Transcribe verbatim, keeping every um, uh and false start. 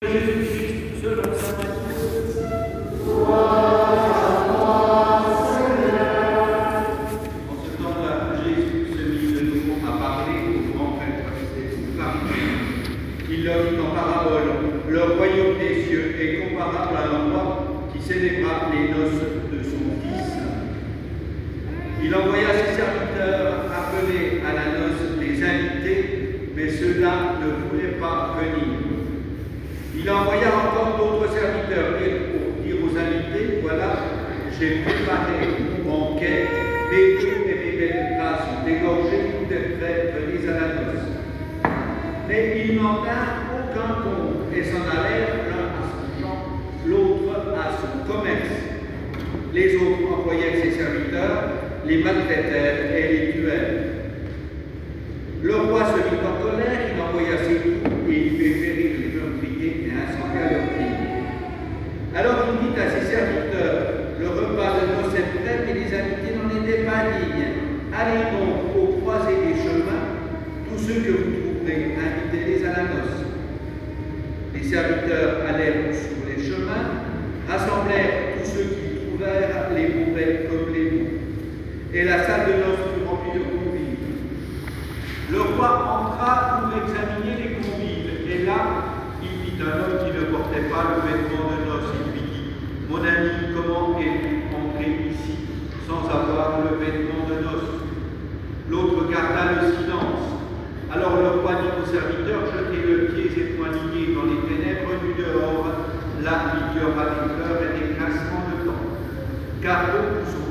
Jésus-Christ, selon saint Matthieu. En ce temps-là, Jésus se mit de nouveau à parler aux grands prêtres et aux pharisiens. Il leur dit en parabole: le royaume des cieux est comparable à un roi qui célébra les noces de son fils. Il envoya ses serviteurs appeler à la noce les invités, mais ceux-là ne voulaient pas venir. Il envoya encore d'autres serviteurs pour dire aux invités: voilà, j'ai préparé mon banquet, mes fruits et mes belles plats sont dégorgés, tout est prêt, venez à la noce. Mais ils n'en tinrent aucun compte et s'en allèrent, l'un à son champ, l'autre à son commerce. Les autres employèrent ses serviteurs, les maltraitèrent et les tuèrent. Le roi se mit en colère, il envoya ses troupes et il fit périr les meurtriers et incendia leurs villes. Alors il dit à ses serviteurs: le repas de noces est prêt, mais les invités n'en étaient pas dignes. Allez donc aux croisées des chemins, tous ceux que vous trouverez, invitez-les à la noce. Les serviteurs allèrent sur les chemins, rassemblèrent tous ceux qu'ils trouvèrent, les mauvais comme les bons. Et la salle de noces fut remplie de convives. Le roi entra pour examiner les convives, et là, il vit un homme qui ne portait pas le vêtement de noces. Il lui dit: mon ami, comment es-tu entré ici sans avoir le vêtement de noces? L'autre garda le silence. Alors le roi dit aux serviteurs: jetez-le pieds et poings liés dans les ténèbres du dehors, là il y aura des pleurs et des grincements de dents, car beaucoup sont